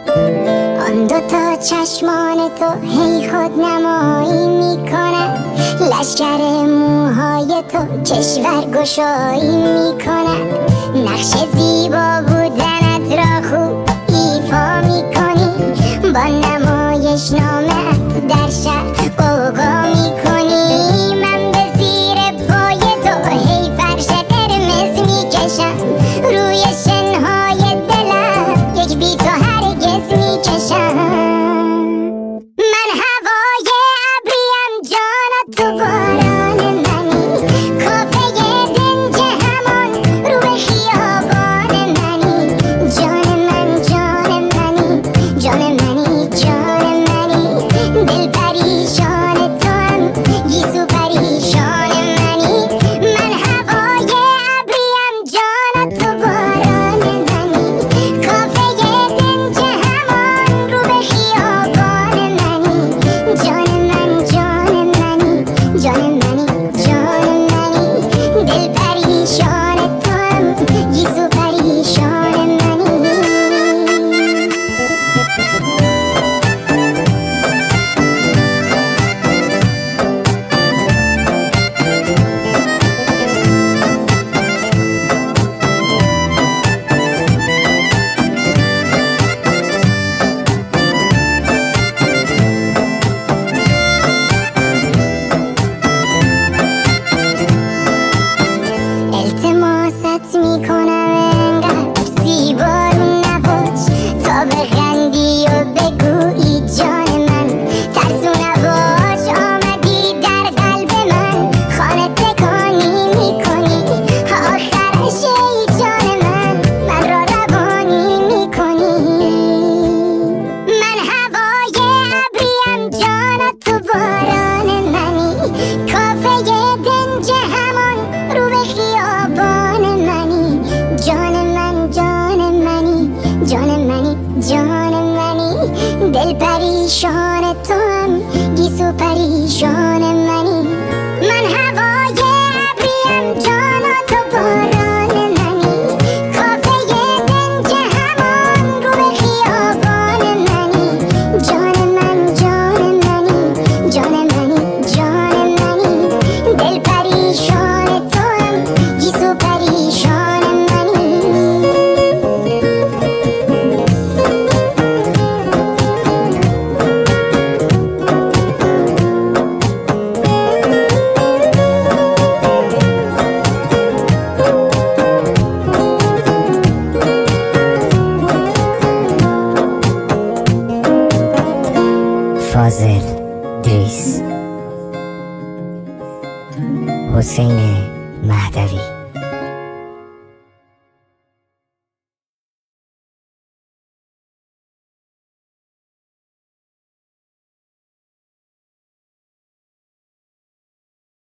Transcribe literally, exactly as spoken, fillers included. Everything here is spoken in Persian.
آن دوتا چشمان تو هی خود نمایی میکنن، لشکر موهای تو کشور گشایی میکنن. نقش زیبا بودنت را خوب ایفا میکنی، با نمایش نامت در شهر غوغا میکنی. من به زیر پای تو هی فرش قرمز میکشم، روی شنهای دلم یک بی تو هرگز میکشم. من هوای ابریم جان تو باران منی، کافه دنج همان رو به خیابان منی. جان من جان منی جان منی جان منی، دل پریشان تو هم گیسو پریشان منی. من هوای ابریم جان تو باران منی، کافه دنج همان رو به خیابان منی. جان من جان منی جان منی جان منی، دل پریشان تو هم گیسو پریشان منی. التماست میکنم انقدر زیبا رو نباش، تا بخندی و بگویی جان من ترسو نباش. آمدی در قلب من خانه تکانی میکنی، آخرش ای جان من من را روانی میکنی. من هوای ابریم جان تو باران منی، کافه دنج همان رو به خیابان منی. جان من جان منی جان منی جان منی، دل پریشان تو هم گیسو پریشان منی. من هوای ابریم جان تو باران منی، کافه دنج همان رو به خیابان منی. جان من جان منی جان منی جان منی، دل پریشان تو هم گیسو پریشان منی. فاضل دریس، حسین مهدوی.